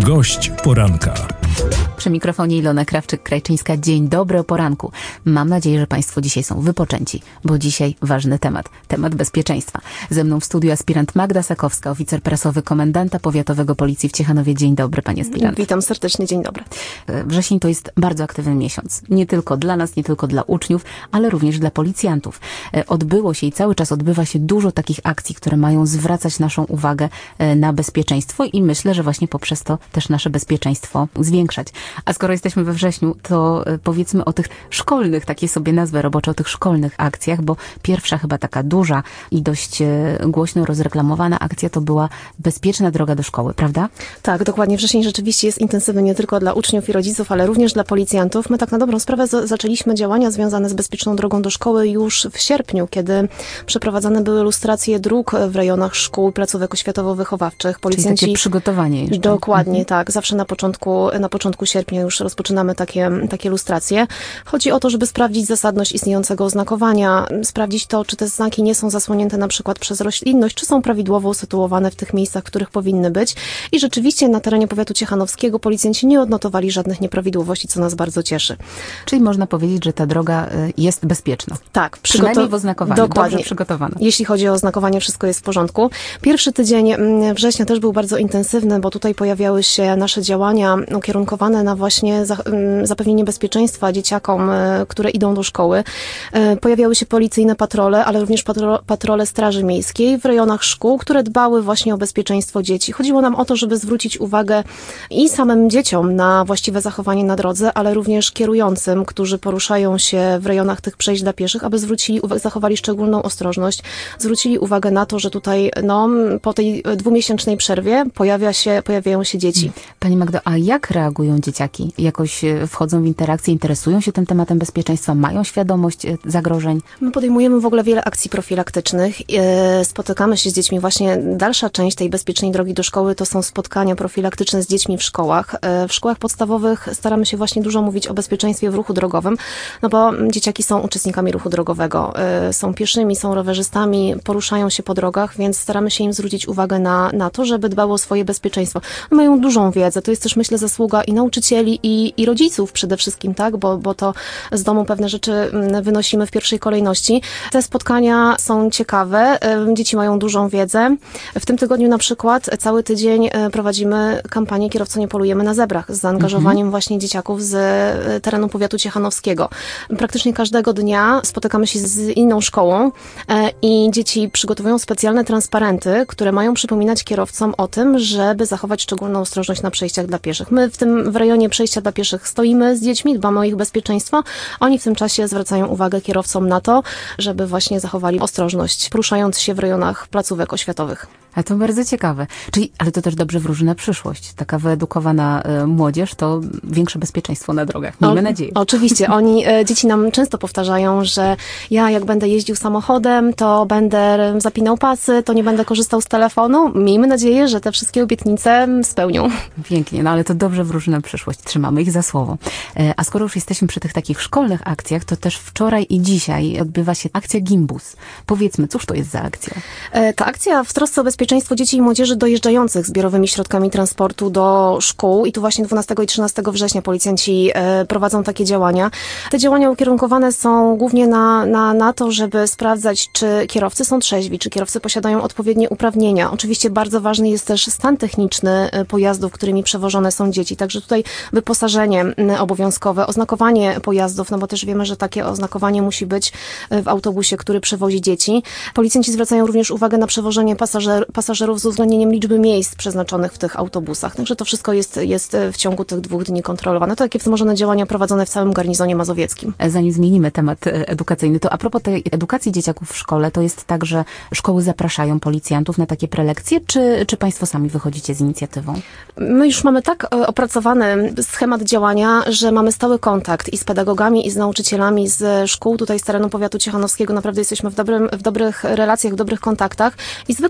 Gość poranka. Przy mikrofonie Ilona Krawczyk-Krajczyńska. Dzień dobry o poranku. Mam nadzieję, że Państwo dzisiaj są wypoczęci, bo dzisiaj ważny temat bezpieczeństwa. Ze mną w studiu aspirant Magda Sakowska, oficer prasowy komendanta powiatowego Policji w Ciechanowie. Dzień dobry, pani aspirant. Witam serdecznie, dzień dobry. Wrzesień to jest bardzo aktywny miesiąc. Nie tylko dla nas, nie tylko dla uczniów, ale również dla policjantów. Odbyło się i cały czas odbywa się dużo takich akcji, które mają zwracać naszą uwagę na bezpieczeństwo i myślę, że właśnie poprzez to też nasze bezpieczeństwo zwiększać. A skoro jesteśmy we wrześniu, to powiedzmy o tych szkolnych, takie sobie nazwę robocze, o tych szkolnych akcjach, bo pierwsza chyba taka duża i dość głośno rozreklamowana akcja to była Bezpieczna droga do szkoły, prawda? Tak, dokładnie. Wrzesień rzeczywiście jest intensywny nie tylko dla uczniów i rodziców, ale również dla policjantów. My tak na dobrą sprawę zaczęliśmy działania związane z bezpieczną drogą do szkoły już w sierpniu, kiedy przeprowadzane były lustracje dróg w rejonach szkół, placówek oświatowo-wychowawczych. Czyli takie przygotowanie jeszcze. Dokładnie, tak. Zawsze na początku sierpnia już rozpoczynamy takie lustracje. Chodzi o to, żeby sprawdzić zasadność istniejącego oznakowania, sprawdzić to, czy te znaki nie są zasłonięte na przykład przez roślinność, czy są prawidłowo usytuowane w tych miejscach, w których powinny być. I rzeczywiście na terenie powiatu ciechanowskiego policjanci nie odnotowali żadnych nieprawidłowości, co nas bardzo cieszy. Czyli można powiedzieć, że ta droga jest bezpieczna. Tak. Przynajmniej w oznakowaniu. Dokładnie. Dobrze przygotowana. Jeśli chodzi o oznakowanie, wszystko jest w porządku. Pierwszy tydzień września też był bardzo intensywny, bo tutaj pojawiały się nasze działania ukierunkowane na właśnie zapewnienie bezpieczeństwa dzieciakom, które idą do szkoły. Pojawiały się policyjne patrole, ale również patrole Straży Miejskiej w rejonach szkół, które dbały właśnie o bezpieczeństwo dzieci. Chodziło nam o to, żeby zwrócić uwagę i samym dzieciom na właściwe zachowanie na drodze, ale również kierującym, którzy poruszają się w rejonach tych przejść dla pieszych, aby zachowali szczególną ostrożność, zwrócili uwagę na to, że tutaj po tej 2-miesięcznej przerwie pojawiają się dzieci. Pani Magdo, a jak reagują dzieciaki? Jakoś wchodzą w interakcję, interesują się tym tematem bezpieczeństwa, mają świadomość zagrożeń? My podejmujemy w ogóle wiele akcji profilaktycznych. Spotykamy się z dziećmi. Właśnie dalsza część tej bezpiecznej drogi do szkoły to są spotkania profilaktyczne z dziećmi w szkołach. W szkołach podstawowych staramy się właśnie dużo mówić o bezpieczeństwie w ruchu drogowym, bo dzieciaki są uczestnikami ruchu drogowego. Są pieszymi, są rowerzystami, poruszają się po drogach, więc staramy się im zwrócić uwagę na to, żeby dbały o swoje bezpieczeństwo. Mają dużą wiedzę. To jest też, myślę, zasługa i nauczycieli, i rodziców przede wszystkim, tak? Bo to z domu pewne rzeczy wynosimy w pierwszej kolejności. Te spotkania są ciekawe. Dzieci mają dużą wiedzę. W tym tygodniu na przykład cały tydzień prowadzimy kampanię Kierowco nie polujemy na zebrach z zaangażowaniem właśnie dzieciaków z terenu powiatu ciechanowskiego. Praktycznie każdego dnia spotykamy się z inną szkołą i dzieci przygotowują specjalne transparenty, które mają przypominać kierowcom o tym, żeby zachować szczególną ostrożność na przejściach dla pieszych. My w rejonie przejścia dla pieszych stoimy z dziećmi, dbamy o ich bezpieczeństwo. Oni w tym czasie zwracają uwagę kierowcom na to, żeby właśnie zachowali ostrożność, poruszając się w rejonach placówek oświatowych. A to bardzo ciekawe. Ale to też dobrze wróży na przyszłość. Taka wyedukowana młodzież to większe bezpieczeństwo na drogach. Miejmy nadzieję. Oczywiście. Dzieci nam często powtarzają, że ja jak będę jeździł samochodem, to będę zapinał pasy, to nie będę korzystał z telefonu. Miejmy nadzieję, że te wszystkie obietnice spełnią. Pięknie, ale to dobrze wróży na przyszłość. Trzymamy ich za słowo. A skoro już jesteśmy przy tych takich szkolnych akcjach, to też wczoraj i dzisiaj odbywa się akcja Gimbus. Powiedzmy, cóż to jest za akcja? Ta akcja w trosce o bezpieczeństwo dzieci i młodzieży dojeżdżających zbiorowymi środkami transportu do szkół i tu właśnie 12 i 13 września policjanci prowadzą takie działania. Te działania ukierunkowane są głównie na to, żeby sprawdzać, czy kierowcy są trzeźwi, czy kierowcy posiadają odpowiednie uprawnienia. Oczywiście bardzo ważny jest też stan techniczny pojazdów, którymi przewożone są dzieci. Także tutaj wyposażenie obowiązkowe, oznakowanie pojazdów, bo też wiemy, że takie oznakowanie musi być w autobusie, który przewozi dzieci. Policjanci zwracają również uwagę na przewożenie pasażerów z uwzględnieniem liczby miejsc przeznaczonych w tych autobusach. Także to wszystko jest w ciągu tych 2 dni kontrolowane. To takie wzmożone działania prowadzone w całym garnizonie mazowieckim. Zanim zmienimy temat edukacyjny, to a propos tej edukacji dzieciaków w szkole, to jest tak, że szkoły zapraszają policjantów na takie prelekcje, czy państwo sami wychodzicie z inicjatywą? My już mamy tak opracowany schemat działania, że mamy stały kontakt i z pedagogami, i z nauczycielami z szkół tutaj z terenu powiatu ciechanowskiego. Naprawdę jesteśmy w dobrych relacjach, w dobrych kontaktach i zwykle jest tak, że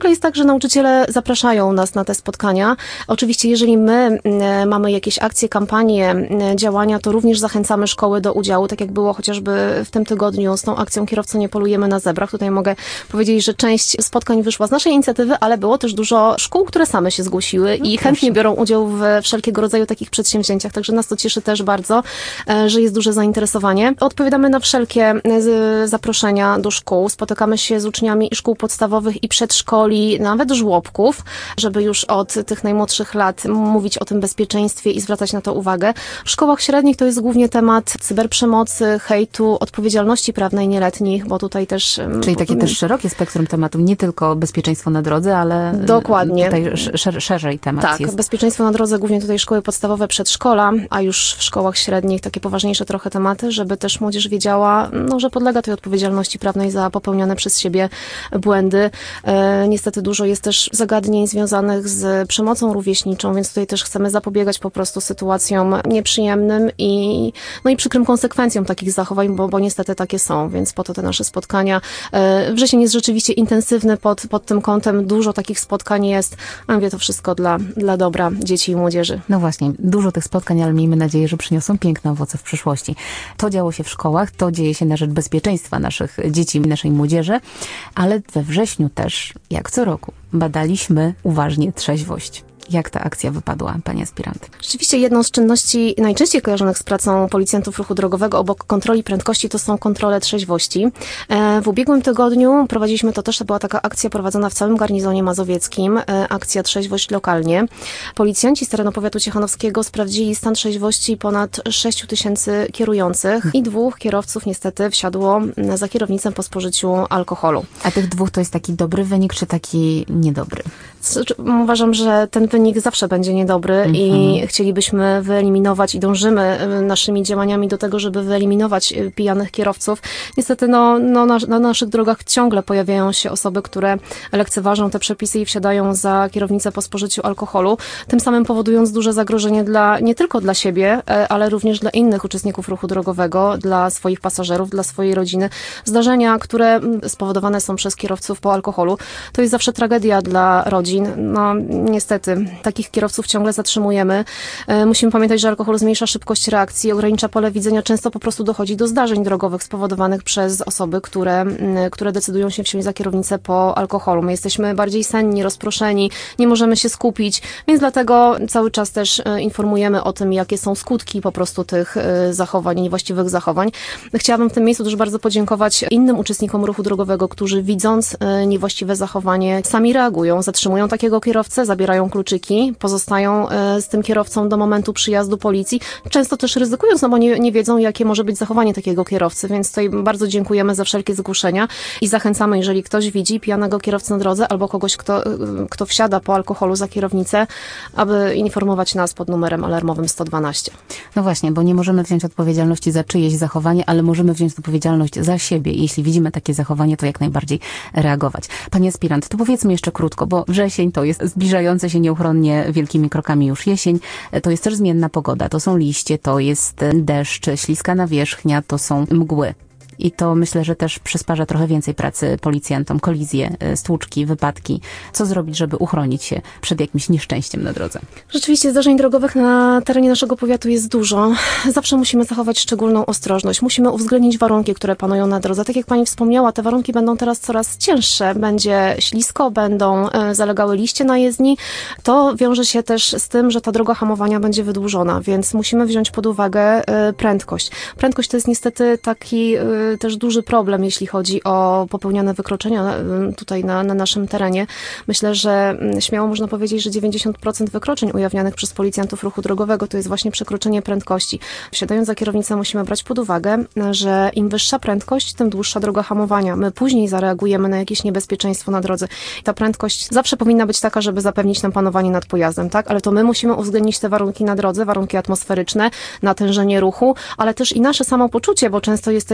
nauczyciele zapraszają nas na te spotkania. Oczywiście, jeżeli my mamy jakieś akcje, kampanie, działania, to również zachęcamy szkoły do udziału, tak jak było chociażby w tym tygodniu z tą akcją Kierowco nie polujemy na zebrach. Tutaj mogę powiedzieć, że część spotkań wyszła z naszej inicjatywy, ale było też dużo szkół, które same się zgłosiły i chętnie biorą udział w wszelkiego rodzaju takich przedsięwzięciach. Także nas to cieszy też bardzo, że jest duże zainteresowanie. Odpowiadamy na wszelkie zaproszenia do szkół. Spotykamy się z uczniami i szkół podstawowych i przedszkoli, nawet żłobków, żeby już od tych najmłodszych lat mówić o tym bezpieczeństwie i zwracać na to uwagę. W szkołach średnich to jest głównie temat cyberprzemocy, hejtu, odpowiedzialności prawnej nieletnich, bo tutaj też... Czyli takie też szerokie spektrum tematów, nie tylko bezpieczeństwo na drodze, ale dokładnie. Tutaj szerzej temat tak, jest. bezpieczeństwo na drodze, głównie tutaj szkoły podstawowe, przedszkola, a już w szkołach średnich takie poważniejsze trochę tematy, żeby też młodzież wiedziała, że podlega tej odpowiedzialności prawnej za popełnione przez siebie błędy. Niestety dużo jest też zagadnień związanych z przemocą rówieśniczą, więc tutaj też chcemy zapobiegać po prostu sytuacjom nieprzyjemnym i przykrym konsekwencjom takich zachowań, bo niestety takie są, więc po to te nasze spotkania. Wrzesień jest rzeczywiście intensywny pod tym kątem, dużo takich spotkań jest, a mówię, to wszystko dla dobra dzieci i młodzieży. No właśnie, dużo tych spotkań, ale miejmy nadzieję, że przyniosą piękne owoce w przyszłości. To działo się w szkołach, to dzieje się na rzecz bezpieczeństwa naszych dzieci i naszej młodzieży, ale we wrześniu też, jak co roku, badaliśmy uważnie trzeźwość. Jak ta akcja wypadła, pani aspirant? Rzeczywiście jedną z czynności najczęściej kojarzonych z pracą policjantów ruchu drogowego obok kontroli prędkości to są kontrole trzeźwości. W ubiegłym tygodniu prowadziliśmy to była taka akcja prowadzona w całym garnizonie mazowieckim, akcja Trzeźwość lokalnie. Policjanci z terenu powiatu ciechanowskiego sprawdzili stan trzeźwości ponad 6 000 kierujących i 2 kierowców niestety wsiadło za kierownicę po spożyciu alkoholu. A tych 2 to jest taki dobry wynik, czy taki niedobry? Uważam, że ten wynik zawsze będzie niedobry i chcielibyśmy wyeliminować i dążymy naszymi działaniami do tego, żeby wyeliminować pijanych kierowców. Niestety na naszych drogach ciągle pojawiają się osoby, które lekceważą te przepisy i wsiadają za kierownicę po spożyciu alkoholu, tym samym powodując duże zagrożenie nie tylko dla siebie, ale również dla innych uczestników ruchu drogowego, dla swoich pasażerów, dla swojej rodziny. Zdarzenia, które spowodowane są przez kierowców po alkoholu, to jest zawsze tragedia dla rodzin. Niestety, takich kierowców ciągle zatrzymujemy. Musimy pamiętać, że alkohol zmniejsza szybkość reakcji, ogranicza pole widzenia. Często po prostu dochodzi do zdarzeń drogowych spowodowanych przez osoby, które decydują się wsiąść za kierownicę po alkoholu. My jesteśmy bardziej senni, rozproszeni, nie możemy się skupić, więc dlatego cały czas też informujemy o tym, jakie są skutki po prostu tych zachowań, niewłaściwych zachowań. Chciałabym w tym miejscu też bardzo podziękować innym uczestnikom ruchu drogowego, którzy widząc niewłaściwe zachowanie sami reagują, zatrzymują takiego kierowcę, zabierają kluczyki, pozostają z tym kierowcą do momentu przyjazdu policji, często też ryzykując, bo nie wiedzą, jakie może być zachowanie takiego kierowcy, więc tutaj bardzo dziękujemy za wszelkie zgłoszenia i zachęcamy, jeżeli ktoś widzi pijanego kierowcę na drodze albo kogoś, kto wsiada po alkoholu za kierownicę, aby informować nas pod numerem alarmowym 112. No właśnie, bo nie możemy wziąć odpowiedzialności za czyjeś zachowanie, ale możemy wziąć odpowiedzialność za siebie i jeśli widzimy takie zachowanie, to jak najbardziej reagować. Pani aspirant, to powiedzmy jeszcze krótko, bo wrzesień to jest zbliżające się nieuchronnie wielkimi krokami już jesień, to jest też zmienna pogoda, to są liście, to jest deszcz, śliska nawierzchnia, to są mgły. I to myślę, że też przysparza trochę więcej pracy policjantom, kolizje, stłuczki, wypadki. Co zrobić, żeby uchronić się przed jakimś nieszczęściem na drodze? Rzeczywiście zdarzeń drogowych na terenie naszego powiatu jest dużo. Zawsze musimy zachować szczególną ostrożność. Musimy uwzględnić warunki, które panują na drodze. Tak jak pani wspomniała, te warunki będą teraz coraz cięższe. Będzie ślisko, będą zalegały liście na jezdni. To wiąże się też z tym, że ta droga hamowania będzie wydłużona, więc musimy wziąć pod uwagę prędkość. Prędkość to jest niestety taki też duży problem, jeśli chodzi o popełniane wykroczenia tutaj na naszym terenie. Myślę, że śmiało można powiedzieć, że 90% wykroczeń ujawnianych przez policjantów ruchu drogowego to jest właśnie przekroczenie prędkości. Wsiadając za kierownicę musimy brać pod uwagę, że im wyższa prędkość, tym dłuższa droga hamowania. My później zareagujemy na jakieś niebezpieczeństwo na drodze. Ta prędkość zawsze powinna być taka, żeby zapewnić nam panowanie nad pojazdem, tak? Ale to my musimy uwzględnić te warunki na drodze, warunki atmosferyczne, natężenie ruchu, ale też i nasze samopoczucie, bo często jesteśmy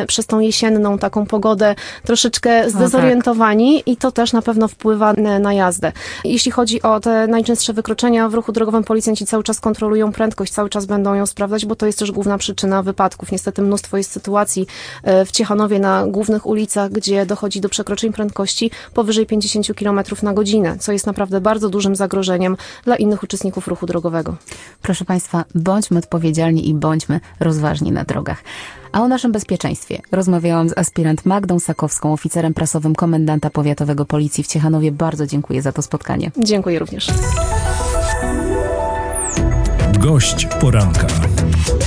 przez tą jesienną taką pogodę troszeczkę zdezorientowani i to też na pewno wpływa na jazdę. Jeśli chodzi o te najczęstsze wykroczenia w ruchu drogowym, policjanci cały czas kontrolują prędkość, cały czas będą ją sprawdzać, bo to jest też główna przyczyna wypadków. Niestety mnóstwo jest sytuacji w Ciechanowie na głównych ulicach, gdzie dochodzi do przekroczeń prędkości powyżej 50 km na godzinę, co jest naprawdę bardzo dużym zagrożeniem dla innych uczestników ruchu drogowego. Proszę Państwa, bądźmy odpowiedzialni i bądźmy rozważni na drogach. A o naszym bezpieczeństwie rozmawiałam z aspirant Magdą Sakowską, oficerem prasowym komendanta powiatowego Policji w Ciechanowie. Bardzo dziękuję za to spotkanie. Dziękuję również. Gość poranka.